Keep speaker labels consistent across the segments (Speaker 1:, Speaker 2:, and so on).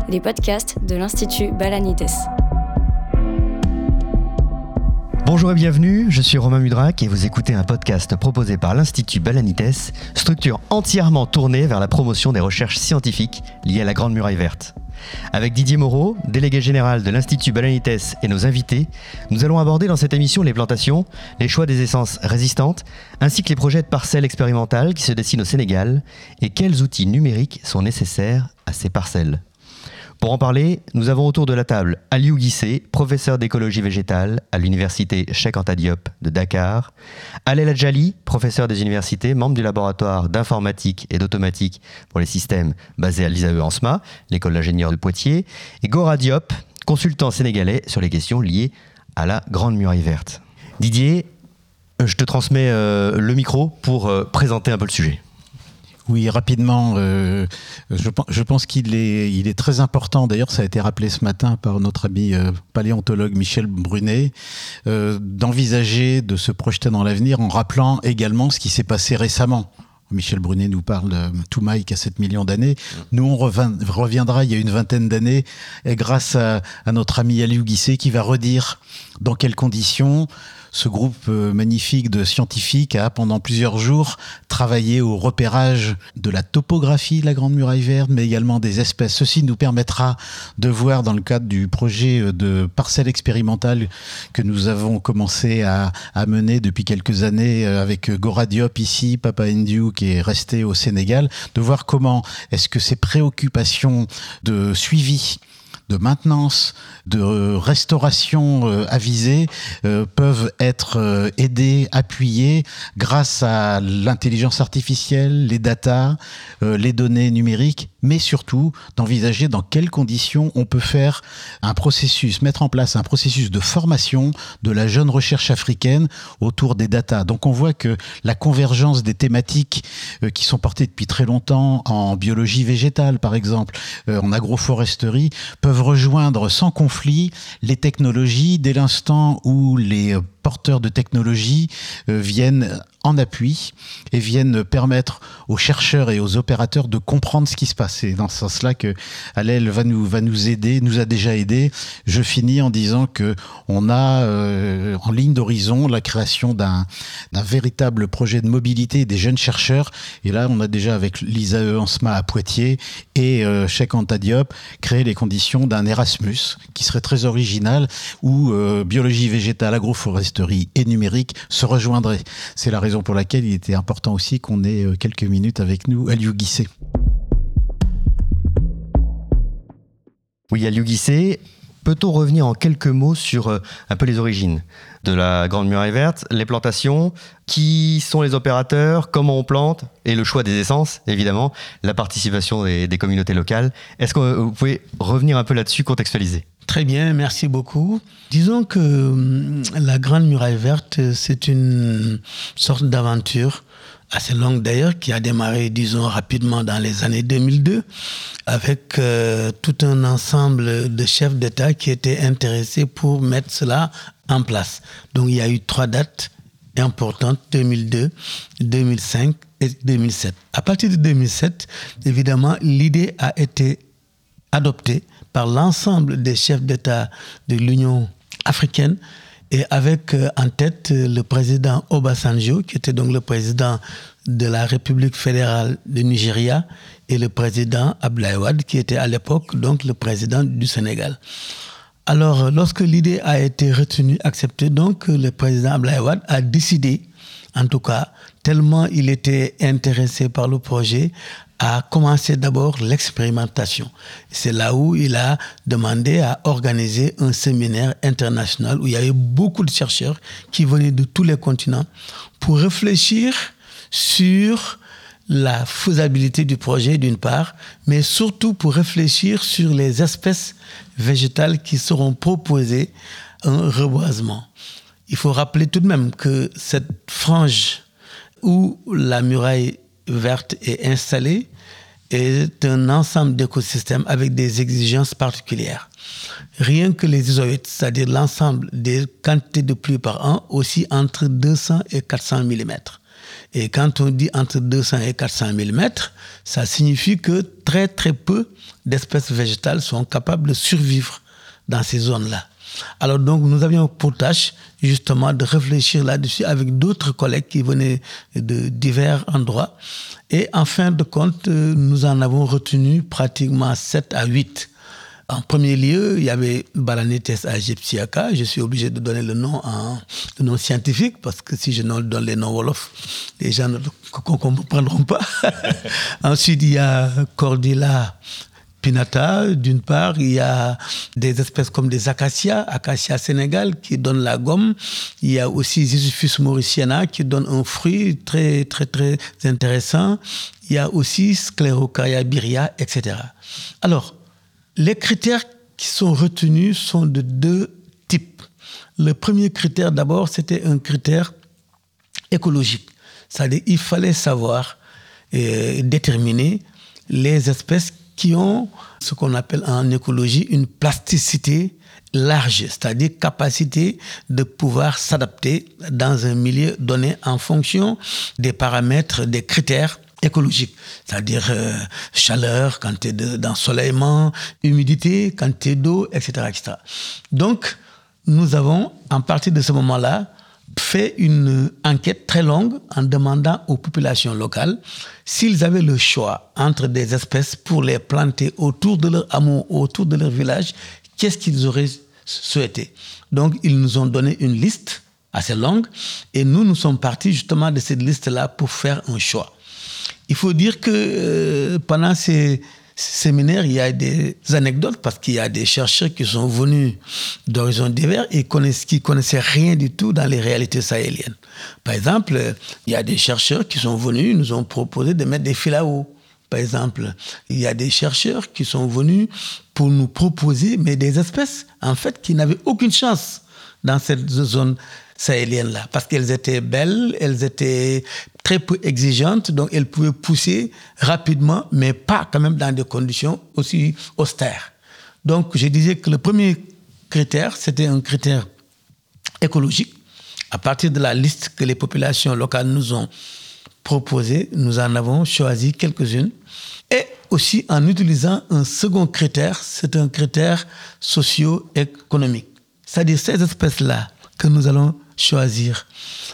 Speaker 1: les podcasts de l'Institut Balanites.
Speaker 2: Bonjour et bienvenue, je suis Romain Mudrac et vous écoutez un podcast proposé par l'Institut Balanites, structure entièrement tournée vers la promotion des recherches scientifiques liées à la Grande Muraille Verte. Avec Didier Moreau, délégué général de l'Institut Balanites et nos invités, nous allons aborder dans cette émission les plantations, les choix des essences résistantes, ainsi que les projets de parcelles expérimentales qui se dessinent au Sénégal et quels outils numériques sont nécessaires à ces parcelles. Pour en parler, nous avons autour de la table Aliou Guissé, professeur d'écologie végétale à l'université Cheikh Anta Diop de Dakar, Allel Adjali, professeur des universités, membre du laboratoire d'informatique et d'automatique pour les systèmes basé à l'ISAE ENSMA, l'école d'ingénieurs de Poitiers, et Gora Diop, consultant sénégalais sur les questions liées à la Grande Muraille Verte. Didier, je te transmets le micro pour présenter un peu le sujet.
Speaker 3: Oui, rapidement, je pense qu'il est très important, d'ailleurs ça a été rappelé ce matin par notre ami paléontologue Michel Brunet, d'envisager de se projeter dans l'avenir en rappelant également ce qui s'est passé récemment. Michel Brunet nous parle de Toumaï qui a 7 millions d'années. Nous, on reviendra il y a une vingtaine d'années et grâce à notre ami Aliou Guissé qui va redire dans quelles conditions ce groupe magnifique de scientifiques a, pendant plusieurs jours, travaillé au repérage de la topographie de la Grande Muraille Verte, mais également des espèces. Ceci nous permettra de voir, dans le cadre du projet de parcelles expérimentales que nous avons commencé à mener depuis quelques années avec Gora Diop ici, Papa Ndiou qui est resté au Sénégal, de voir comment est-ce que ces préoccupations de suivi, de maintenance, de restauration avisée peuvent être aidées, appuyées grâce à l'intelligence artificielle, les data, les données numériques, mais surtout d'envisager dans quelles conditions on peut faire mettre en place un processus de formation de la jeune recherche africaine autour des data. Donc on voit que la convergence des thématiques qui sont portées depuis très longtemps en biologie végétale par exemple, en agroforesterie, peuvent rejoindre sans conflit les technologies dès l'instant où les porteurs de technologies viennent en appui et viennent permettre aux chercheurs et aux opérateurs de comprendre ce qui se passe. C'est dans ce sens-là que Allel va nous aider, nous a déjà aidé. Je finis en disant que on a en ligne d'horizon la création d'un véritable projet de mobilité des jeunes chercheurs. Et là, on a déjà avec l'ISAE ENSMA à Poitiers et Cheikh Anta Diop créé les conditions d'un Erasmus qui serait très original où biologie végétale, agroforesterie et numérique se rejoindraient. C'est la raison pour laquelle il était important aussi qu'on ait quelques minutes avec nous, Aliou Guissé.
Speaker 2: Oui, Aliou Guissé, peut-on revenir en quelques mots sur un peu les origines de la Grande Muraille Verte, les plantations, qui sont les opérateurs, comment on plante, et le choix des essences, évidemment, la participation des communautés locales. Est-ce que vous pouvez revenir un peu là-dessus, contextualiser ?
Speaker 4: Très bien, merci beaucoup. Disons que la Grande Muraille Verte, c'est une sorte d'aventure assez longue d'ailleurs, qui a démarré, disons, rapidement dans les années 2002, avec tout un ensemble de chefs d'État qui étaient intéressés pour mettre cela en place. Donc il y a eu 3 dates importantes, 2002, 2005 et 2007. À partir de 2007, évidemment, l'idée a été adoptée par l'ensemble des chefs d'État de l'Union africaine et avec en tête le président Obasanjo, qui était donc le président de la République fédérale de Nigeria, et le président Abdoulaye Wade, qui était à l'époque donc le président du Sénégal. Alors, lorsque l'idée a été retenue, acceptée, donc le président Abdoulaye Wade a décidé, en tout cas, tellement il était intéressé par le projet, a commencé d'abord l'expérimentation. C'est là où il a demandé à organiser un séminaire international où il y avait beaucoup de chercheurs qui venaient de tous les continents pour réfléchir sur la faisabilité du projet d'une part, mais surtout pour réfléchir sur les espèces végétales qui seront proposées un reboisement. Il faut rappeler tout de même que cette frange où la muraille verte est installée est un ensemble d'écosystèmes avec des exigences particulières. Rien que les isoïdes, c'est-à-dire l'ensemble des quantités de pluie par an, aussi entre 200 et 400 mm. Et quand on dit entre 200 et 400 000 mètres, ça signifie que très très peu d'espèces végétales sont capables de survivre dans ces zones-là. Alors donc nous avions pour tâche justement de réfléchir là-dessus avec d'autres collègues qui venaient de divers endroits. Et en fin de compte, nous en avons retenu pratiquement 7 à 8. En premier lieu, il y avait Balanites aegyptiaca. Je suis obligé de donner le nom scientifique parce que si je donne les noms wolof, les gens ne comprendront pas. Ensuite, il y a Cordilla pinnata, d'une part. Il y a des espèces comme des acacias, Acacia sénégal, qui donnent la gomme. Il y a aussi Ziziphus mauriciana, qui donne un fruit très, très, très intéressant. Il y a aussi Sclerocarya biria, etc. Alors, les critères qui sont retenus sont de 2 types. Le premier critère, d'abord, c'était un critère écologique. C'est-à-dire qu'il fallait savoir et déterminer les espèces qui ont ce qu'on appelle en écologie une plasticité large, c'est-à-dire capacité de pouvoir s'adapter dans un milieu donné en fonction des paramètres, des critères écologique, c'est-à-dire chaleur, quantité d'ensoleillement, humidité, quantité d'eau, etc., etc. Donc, nous avons, à partir de ce moment-là, fait une enquête très longue en demandant aux populations locales s'ils avaient le choix entre des espèces pour les planter autour de leur hameau, autour de leur village, qu'est-ce qu'ils auraient souhaité. Donc, ils nous ont donné une liste assez longue et nous sommes partis justement de cette liste-là pour faire un choix. Il faut dire que pendant ces séminaires, il y a des anecdotes parce qu'il y a des chercheurs qui sont venus d'horizons divers et qui connaissaient rien du tout dans les réalités sahéliennes. Par exemple, il y a des chercheurs qui sont venus, nous ont proposé de mettre des fils à eau. Par exemple, il y a des chercheurs qui sont venus pour nous proposer mais des espèces en fait qui n'avaient aucune chance dans cette zone sahélienne-là, parce qu'elles étaient belles, elles étaient très peu exigeantes, donc elles pouvaient pousser rapidement, mais pas quand même dans des conditions aussi austères. Donc je disais que le premier critère, c'était un critère écologique. À partir de la liste que les populations locales nous ont proposée, nous en avons choisi quelques-unes. Et aussi en utilisant un second critère, c'est un critère socio-économique. C'est-à-dire ces espèces-là que nous allons choisir,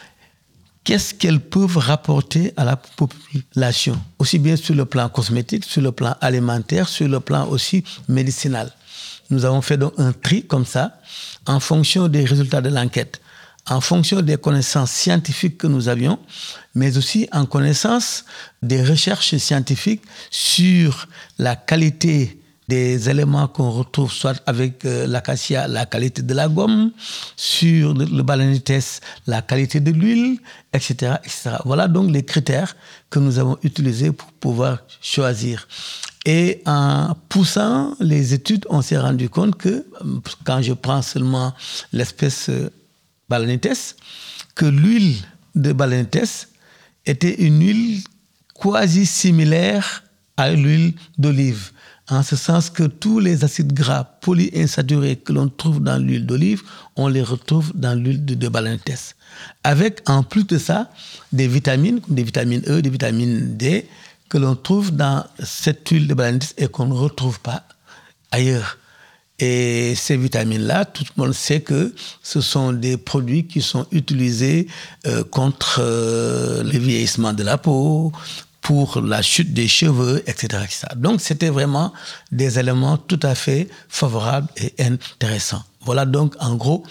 Speaker 4: qu'est-ce qu'elles peuvent rapporter à la population, aussi bien sur le plan cosmétique, sur le plan alimentaire, sur le plan aussi médicinal. Nous avons fait donc un tri comme ça, en fonction des résultats de l'enquête, en fonction des connaissances scientifiques que nous avions, mais aussi en connaissance des recherches scientifiques sur la qualité des éléments qu'on retrouve soit avec l'acacia, la qualité de la gomme, sur le balanites, la qualité de l'huile, etc., etc. Voilà donc les critères que nous avons utilisés pour pouvoir choisir. Et en poussant les études, on s'est rendu compte que, quand je prends seulement l'espèce balanites, que l'huile de balanites était une huile quasi similaire à l'huile d'olive. En ce sens que tous les acides gras polyinsaturés que l'on trouve dans l'huile d'olive, on les retrouve dans l'huile de balanites. Avec, en plus de ça, des vitamines, comme des vitamines E, des vitamines D, que l'on trouve dans cette huile de balanites et qu'on ne retrouve pas ailleurs. Et ces vitamines-là, tout le monde sait que ce sont des produits qui sont utilisés contre le vieillissement de la peau, pour la chute des cheveux, etc., etc. Donc, c'était vraiment des éléments tout à fait favorables et intéressants. Voilà donc, en gros,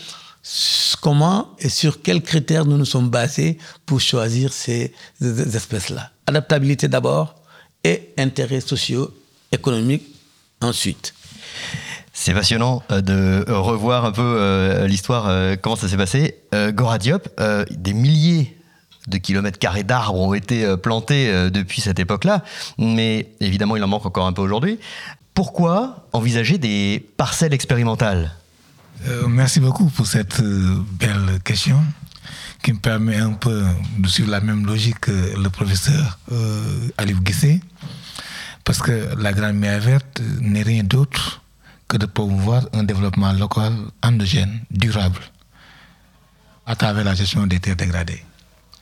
Speaker 4: comment et sur quels critères nous nous sommes basés pour choisir ces espèces-là. Adaptabilité d'abord et intérêts socio-économiques ensuite.
Speaker 2: C'est passionnant de revoir un peu l'histoire, comment ça s'est passé. Gora Diop, des milliers de kilomètres carrés d'arbres ont été plantés depuis cette époque-là, mais évidemment il en manque encore un peu aujourd'hui. Pourquoi envisager des parcelles expérimentales ?
Speaker 5: Merci beaucoup pour cette belle question qui me permet un peu de suivre la même logique que le professeur Aliou Guissé, parce que la Grande Muraille Verte n'est rien d'autre que de promouvoir un développement local endogène, durable, à travers la gestion des terres dégradées.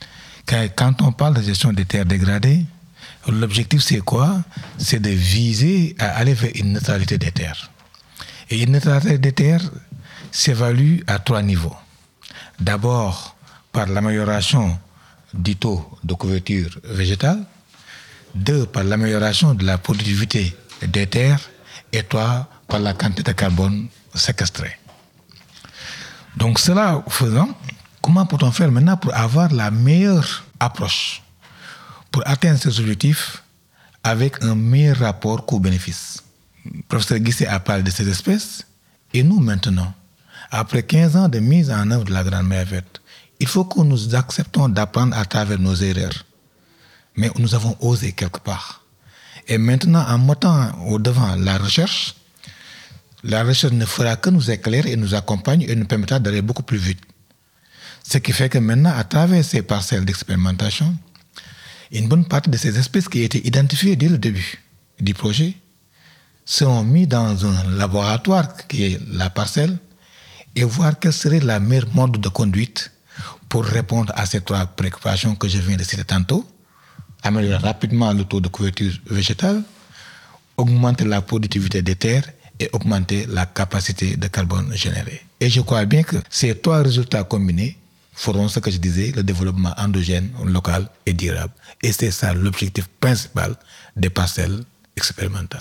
Speaker 5: Quand on parle de gestion des terres dégradées, l'objectif c'est quoi? C'est de viser à aller vers une neutralité des terres. Et une neutralité des terres s'évalue à 3 niveaux. D'abord, par l'amélioration du taux de couverture végétale. 2, par l'amélioration de la productivité des terres. Et 3, par la quantité de carbone séquestrée. Donc cela faisant, comment peut-on faire maintenant pour avoir la meilleure approche pour atteindre ces objectifs avec un meilleur rapport coût-bénéfice? Le professeur Guissé a parlé de ces espèces et nous maintenant, après 15 ans de mise en œuvre de la Grande Muraille Verte, il faut que nous acceptons d'apprendre à travers nos erreurs. Mais nous avons osé quelque part. Et maintenant, en mettant au devant la recherche ne fera que nous éclairer et nous accompagner et nous permettra d'aller beaucoup plus vite. Ce qui fait que maintenant, à travers ces parcelles d'expérimentation, une bonne partie de ces espèces qui étaient identifiées dès le début du projet seront mises dans un laboratoire qui est la parcelle et voir quel serait la meilleure mode de conduite pour répondre à ces 3 préoccupations que je viens de citer tantôt. Améliorer rapidement le taux de couverture végétale, augmenter la productivité des terres et augmenter la capacité de carbone générée. Et je crois bien que ces 3 résultats combinés feront ce que je disais, le développement endogène, local et durable. Et c'est ça l'objectif principal des parcelles expérimentales.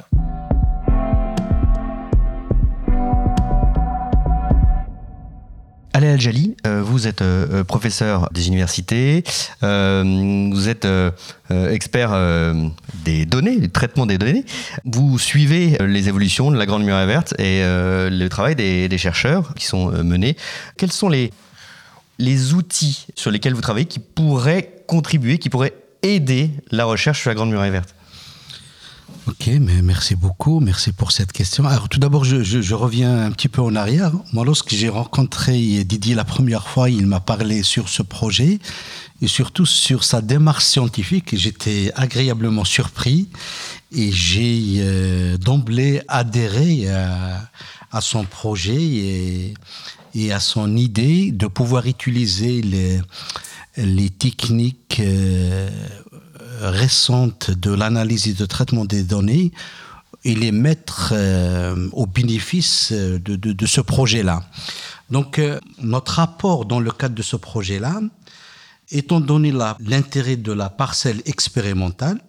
Speaker 2: Alé Al-Jali, vous êtes professeur des universités, vous êtes expert des données, du traitement des données. Vous suivez les évolutions de la Grande Muraille Verte et le travail des chercheurs qui sont menés. Quels sont les outils sur lesquels vous travaillez qui pourraient contribuer, qui pourraient aider la recherche sur la Grande Muraille Verte?
Speaker 6: Ok, mais merci beaucoup, merci pour cette question. Alors tout d'abord, je reviens un petit peu en arrière. Moi, lorsque j'ai rencontré Didier la première fois, il m'a parlé sur ce projet et surtout sur sa démarche scientifique. J'étais agréablement surpris et j'ai d'emblée adhéré à son projet et à son idée de pouvoir utiliser les techniques récentes de l'analyse et de traitement des données et les mettre au bénéfice de ce projet-là. Donc, notre apport dans le cadre de ce projet-là, étant donné l'intérêt de la parcelle expérimentale,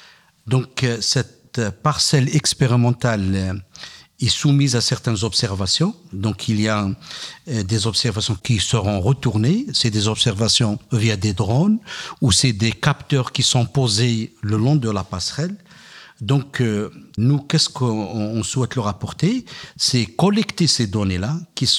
Speaker 6: donc cette parcelle expérimentale est soumise à certaines observations. Donc, il y a des observations qui seront retournées. C'est des observations via des drones ou c'est des capteurs qui sont posés le long de la passerelle. Donc, nous, qu'est-ce qu'on souhaite leur apporter? C'est collecter ces données-là,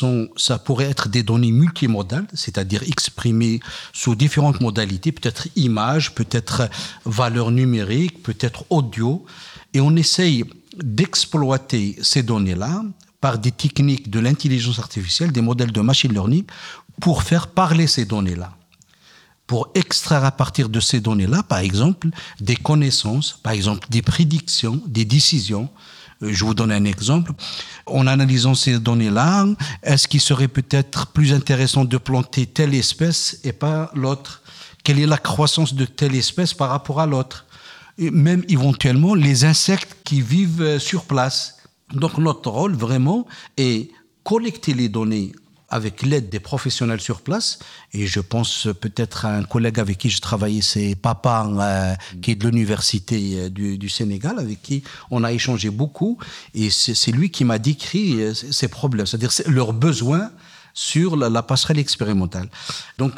Speaker 6: ça pourrait être des données multimodales, c'est-à-dire exprimées sous différentes modalités, peut-être images, peut-être valeurs numériques, peut-être audio. Et on essaye d'exploiter ces données-là par des techniques de l'intelligence artificielle, des modèles de machine learning, pour faire parler ces données-là. Pour extraire à partir de ces données-là, par exemple, des connaissances, par exemple, des prédictions, des décisions. Je vous donne un exemple. En analysant ces données-là, est-ce qu'il serait peut-être plus intéressant de planter telle espèce et pas l'autre? Quelle est la croissance de telle espèce par rapport à l'autre? Et même éventuellement les insectes qui vivent sur place. Donc notre rôle vraiment est collecter les données avec l'aide des professionnels sur place. Et je pense peut-être à un collègue avec qui je travaillais, c'est Papa, qui est de l'université du Sénégal, avec qui on a échangé beaucoup. Et c'est lui qui m'a décrit ces problèmes, c'est-à-dire leurs besoins sur la passerelle expérimentale. Donc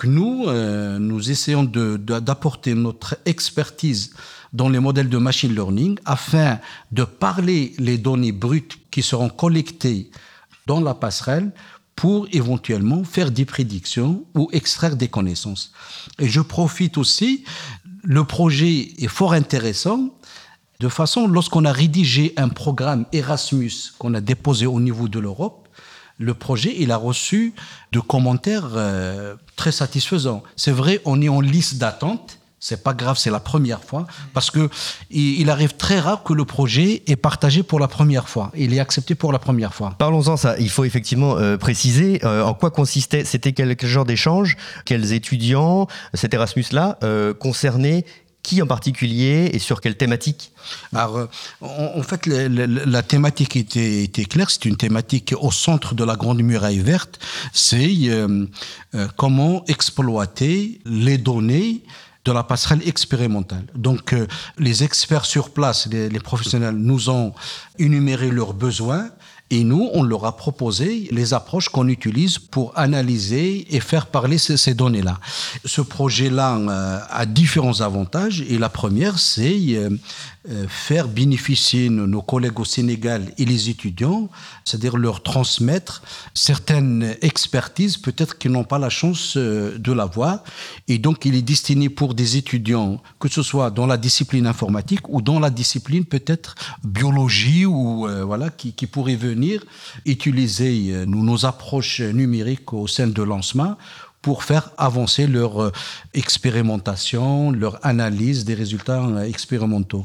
Speaker 6: nous essayons d'apporter notre expertise dans les modèles de machine learning afin de parler les données brutes qui seront collectées dans la passerelle pour éventuellement faire des prédictions ou extraire des connaissances. Et je profite aussi, le projet est fort intéressant, de façon, lorsqu'on a rédigé un programme Erasmus qu'on a déposé au niveau de l'Europe, le projet, il a reçu de commentaires très satisfaisants. C'est vrai, on est en liste d'attente, C'est pas grave, c'est la première fois, parce que il arrive très rare que le projet est partagé pour la première fois, il est accepté pour la première fois.
Speaker 2: Parlons-en, ça. Il faut effectivement préciser en quoi consistait, c'était quel genre d'échange, quels étudiants, cet Erasmus-là concernait qui en particulier et sur quelle thématique?
Speaker 6: Alors, en fait, la thématique était claire. C'est une thématique au centre de la Grande Muraille Verte. C'est comment exploiter les données de la passerelle expérimentale. Donc, les experts sur place, les professionnels, nous ont énuméré leurs besoins. Et nous, on leur a proposé les approches qu'on utilise pour analyser et faire parler ces données-là. Ce projet-là a différents avantages. Et la première, c'est faire bénéficier nos collègues au Sénégal et les étudiants, c'est-à-dire leur transmettre certaines expertises, peut-être qu'ils n'ont pas la chance de l'avoir. Et donc, il est destiné pour des étudiants, que ce soit dans la discipline informatique ou dans la discipline peut-être biologie ou voilà, qui pourrait venir utiliser nos approches numériques au sein de l'ANSMA pour faire avancer leur expérimentation, leur analyse des résultats expérimentaux.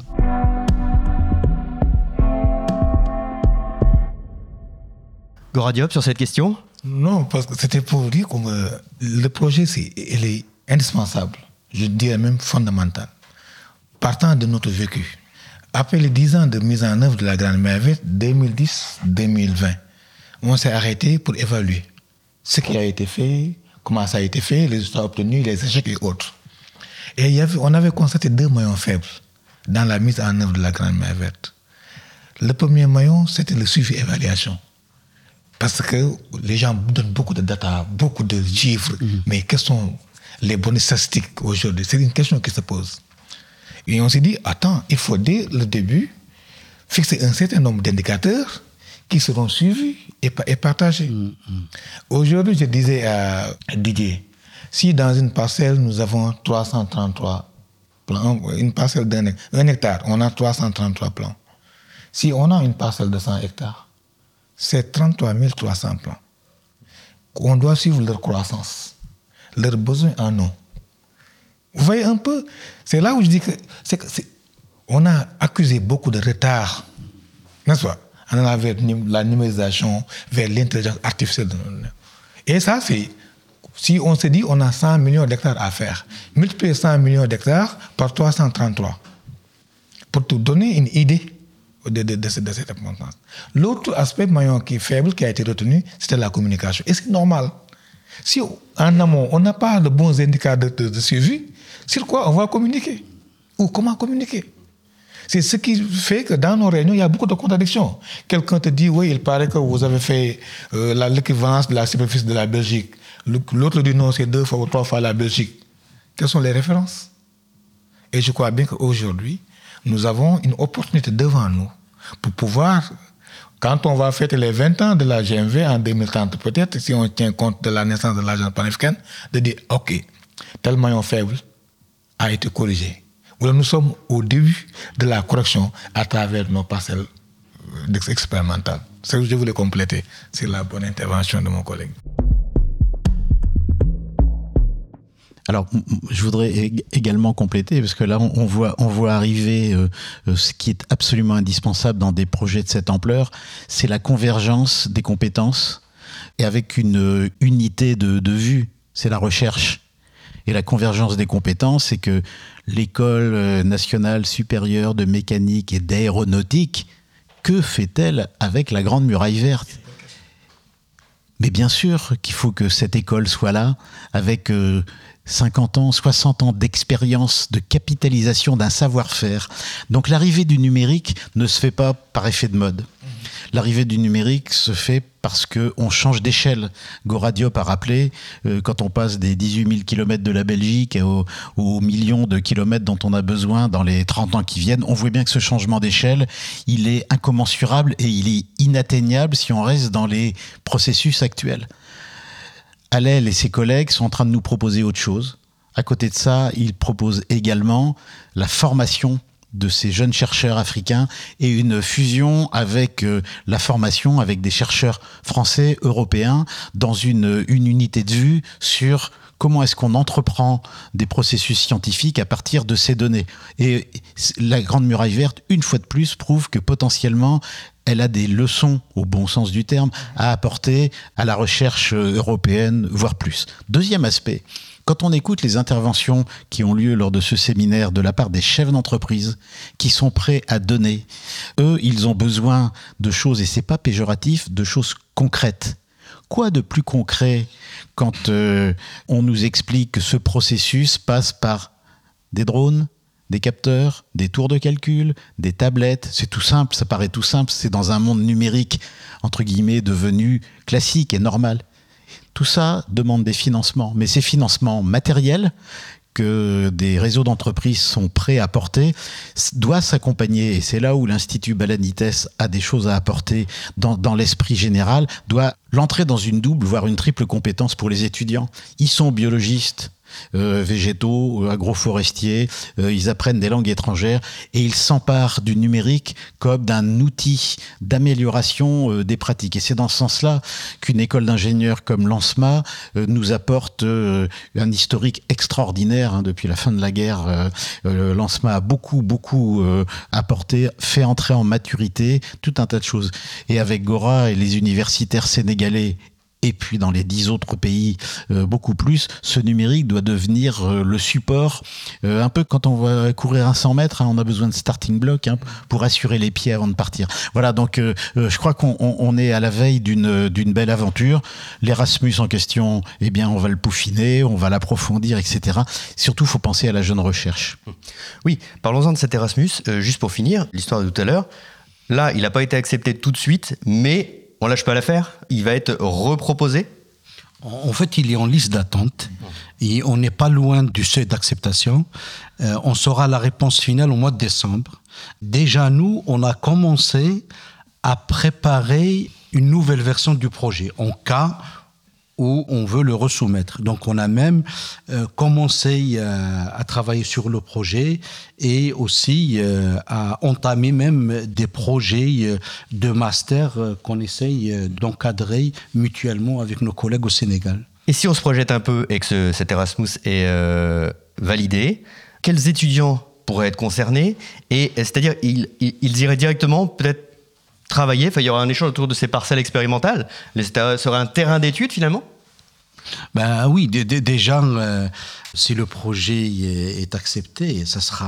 Speaker 2: Gora Diop, sur cette question?
Speaker 5: Non, parce que c'était pour dire que le projet, il est indispensable, je dirais même fondamental, partant de notre vécu. Après les 10 ans de mise en œuvre de la Grande Muraille Verte, 2010-2020, on s'est arrêté pour évaluer ce qui a été fait, comment ça a été fait, les résultats obtenus, les échecs et autres. Et on avait constaté 2 maillons faibles dans la mise en œuvre de la Grande Muraille Verte. Le premier maillon, c'était le suivi-évaluation. Parce que les gens donnent beaucoup de data, beaucoup de chiffres, mais quelles sont les bonnes statistiques aujourd'hui? C'est une question qui se pose. Et on s'est dit, attends, il faut dès le début fixer un certain nombre d'indicateurs qui seront suivis et partagés. Aujourd'hui, je disais à Didier, si dans une parcelle, nous avons 333 plans, une parcelle d'un hectare, on a 333 plans. Si on a une parcelle de 100 hectares, c'est 33 300 plans. On doit suivre leur croissance, leurs besoins en eau. Vous voyez un peu, c'est là où je dis que on a accusé beaucoup de retard, n'est-ce pas? On a vers la numérisation, vers l'intelligence artificielle. Et ça, c'est, si on se dit on a 100 millions d'hectares à faire, multiplier 100 millions d'hectares par 333, pour te donner une idée de cette importance. L'autre aspect maillon qui est faible, qui a été retenu, c'était la communication. Et c'est normal. Si en amont, on n'a pas de bons indicateurs de suivi, sur quoi on va communiquer? Ou comment communiquer? C'est ce qui fait que dans nos réunions, il y a beaucoup de contradictions. Quelqu'un te dit, oui, il paraît que vous avez fait l'équivalence de la superficie de la Belgique. L'autre dit, non, c'est 2 fois ou 3 fois la Belgique. Quelles sont les références? Et je crois bien qu'aujourd'hui, nous avons une opportunité devant nous pour pouvoir, quand on va fêter les 20 ans de la GMV en 2030, peut-être, si on tient compte de la naissance de l'agence panafricaine, de dire, OK, tel maillon faible a été corrigé. Nous sommes au début de la correction à travers nos parcelles expérimentales. C'est ce que je voulais compléter. C'est la bonne intervention de mon collègue.
Speaker 3: Alors, je voudrais également compléter, parce que là, on voit arriver ce qui est absolument indispensable dans des projets de cette ampleur, c'est la convergence des compétences, et avec une unité de vue, c'est la recherche. Et la convergence des compétences, c'est que l'École nationale supérieure de mécanique et d'aéronautique, que fait-elle avec la Grande Muraille Verte ? Mais bien sûr qu'il faut que cette école soit là, avec 50 ans, 60 ans d'expérience, de capitalisation d'un savoir-faire. Donc l'arrivée du numérique ne se fait pas par effet de mode. L'arrivée du numérique se fait parce qu'on change d'échelle. Gora Diop a rappelé, quand on passe des 18 000 kilomètres de la Belgique aux millions de kilomètres dont on a besoin dans les 30 ans qui viennent, on voit bien que ce changement d'échelle, il est incommensurable et il est inatteignable si on reste dans les processus actuels. Allèle et ses collègues sont en train de nous proposer autre chose. À côté de ça, ils proposent également la formation de ces jeunes chercheurs africains et une fusion avec la formation avec des chercheurs français, européens, dans une unité de vue sur comment est-ce qu'on entreprend des processus scientifiques à partir de ces données. Et la Grande Muraille Verte, une fois de plus, prouve que potentiellement, elle a des leçons, au bon sens du terme, à apporter à la recherche européenne, voire plus. Deuxième aspect, quand on écoute les interventions qui ont lieu lors de ce séminaire de la part des chefs d'entreprise qui sont prêts à donner, eux, ils ont besoin de choses, et c'est pas péjoratif, de choses concrètes. Quoi de plus concret quand on nous explique que ce processus passe par des drones, des capteurs, des tours de calcul, des tablettes? C'est tout simple, ça paraît tout simple, c'est dans un monde numérique, entre guillemets, devenu classique et normal. Tout ça demande des financements, mais ces financements matériels que des réseaux d'entreprises sont prêts à apporter doivent s'accompagner, et c'est là où l'Institut Balanites a des choses à apporter dans l'esprit général, doit l'entrer dans une double, voire une triple compétence pour les étudiants. Ils sont biologistes, végétaux, agroforestiers, ils apprennent des langues étrangères et ils s'emparent du numérique comme d'un outil d'amélioration des pratiques. Et c'est dans ce sens-là qu'une école d'ingénieurs comme l'ANSMA nous apporte un historique extraordinaire. Depuis la fin de la guerre, l'ANSMA a beaucoup apporté, fait entrer en maturité tout un tas de choses. Et avec Gora et les universitaires sénégalais, et puis dans les 10 autres pays, beaucoup plus, ce numérique doit devenir le support. Un peu quand on va courir un 100 mètres, on a besoin de starting block pour assurer les pieds avant de partir. Voilà, donc je crois qu'on est à la veille d'une belle aventure. L'Erasmus en question, eh bien, on va le peaufiner, on va l'approfondir, etc. Surtout, il faut penser à la jeune recherche.
Speaker 2: Oui, parlons-en de cet Erasmus. Juste pour finir, l'histoire de tout à l'heure. Là, il n'a pas été accepté tout de suite, mais on lâche pas l'affaire, il va être reproposé.
Speaker 6: En fait, il est en liste d'attente et on n'est pas loin du seuil d'acceptation. On saura la réponse finale au mois de décembre. Déjà, nous, on a commencé à préparer une nouvelle version du projet en cas où on veut le resoumettre. Donc, on a même commencé à travailler sur le projet et aussi à entamer même des projets de master qu'on essaye d'encadrer mutuellement avec nos collègues au Sénégal.
Speaker 2: Et si on se projette un peu et que cet Erasmus est validé, quels étudiants pourraient être concernés? Et c'est-à-dire, ils iraient directement peut-être travailler, il y aura un échange autour de ces parcelles expérimentales. Ça sera un terrain d'études finalement?
Speaker 6: Ben oui, déjà, si le projet est accepté,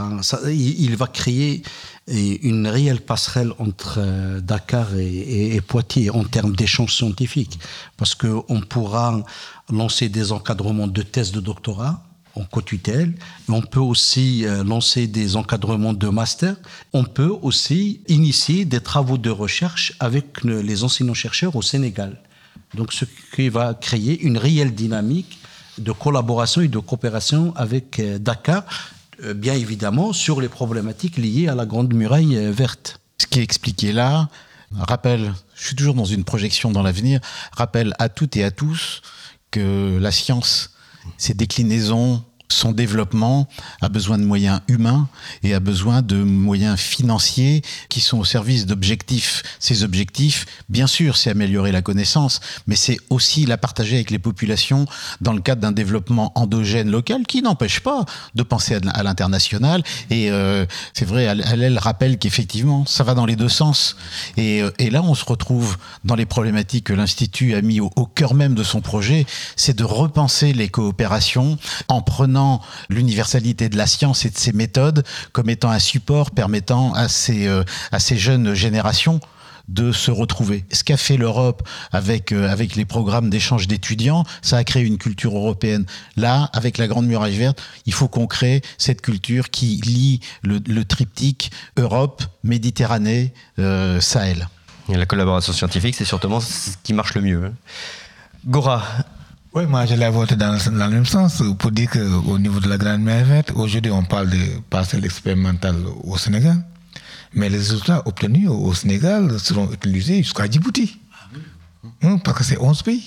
Speaker 6: il va créer une réelle passerelle entre Dakar et Poitiers en termes d'échanges scientifiques. Parce qu'on pourra lancer des encadrements de thèses de doctorat en co-tutelle. On peut aussi lancer des encadrements de master. On peut aussi initier des travaux de recherche avec les enseignants-chercheurs au Sénégal. Donc, ce qui va créer une réelle dynamique de collaboration et de coopération avec Dakar, bien évidemment, sur les problématiques liées à la Grande Muraille Verte.
Speaker 3: Ce qui est expliqué là, rappelle, je suis toujours dans une projection dans l'avenir, rappelle à toutes et à tous que la science, ses déclinaisons, son développement a besoin de moyens humains et a besoin de moyens financiers qui sont au service d'objectifs. Ces objectifs, bien sûr, c'est améliorer la connaissance, mais c'est aussi la partager avec les populations dans le cadre d'un développement endogène local qui n'empêche pas de penser à l'international. Et c'est vrai, elle rappelle qu'effectivement, ça va dans les deux sens. Et là, on se retrouve dans les problématiques que l'Institut a mis au cœur même de son projet, c'est de repenser les coopérations en prenant l'universalité de la science et de ses méthodes comme étant un support permettant à ces jeunes générations de se retrouver. Ce qu'a fait l'Europe avec les programmes d'échange d'étudiants, ça a créé une culture européenne. Là, avec la Grande Muraille Verte, il faut qu'on crée cette culture qui lie le triptyque Europe, Méditerranée, Sahel.
Speaker 2: Et la collaboration scientifique, c'est sûrement ce qui marche le mieux. Gora.
Speaker 5: Oui, moi je l'ai voté dans le même sens pour dire qu'au niveau de la Grande Muraille Verte, aujourd'hui on parle de parcelles expérimentales au Sénégal, mais les résultats obtenus au Sénégal seront utilisés jusqu'à Djibouti. Parce que c'est 11 pays.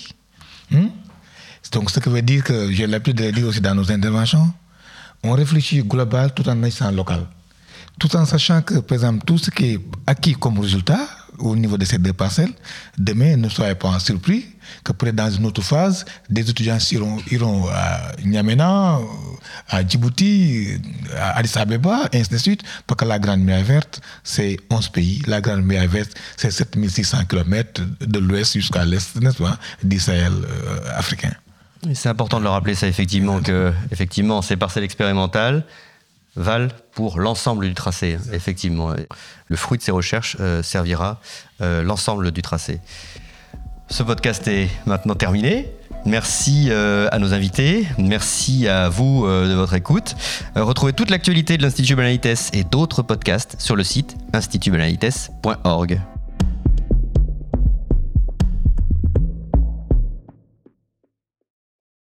Speaker 5: Donc ce qui veut dire que, j'ai l'habitude de le dire aussi dans nos interventions, on réfléchit global tout en étant local. Tout en sachant que, par exemple, tout ce qui est acquis comme résultat au niveau de ces 2 parcelles. Demain, ne soyez pas surpris que peut-être dans une autre phase, des étudiants iront à N'Djamena, à Djibouti, à Addis Abeba, et ainsi de suite, parce que la Grande Muraille Verte, c'est 11 pays. La Grande Muraille Verte, c'est 7600 km de l'ouest jusqu'à l'est, n'est-ce pas, du Sahel africain.
Speaker 2: Et c'est important de le rappeler, ça, effectivement, que effectivement, ces parcelles expérimentales valent pour l'ensemble du tracé. Effectivement, le fruit de ces recherches servira l'ensemble du tracé. Ce podcast est maintenant terminé. Merci à nos invités, merci à vous de votre écoute. Retrouvez toute l'actualité de l'Institut Balanites et d'autres podcasts sur le site institutbalanites.org.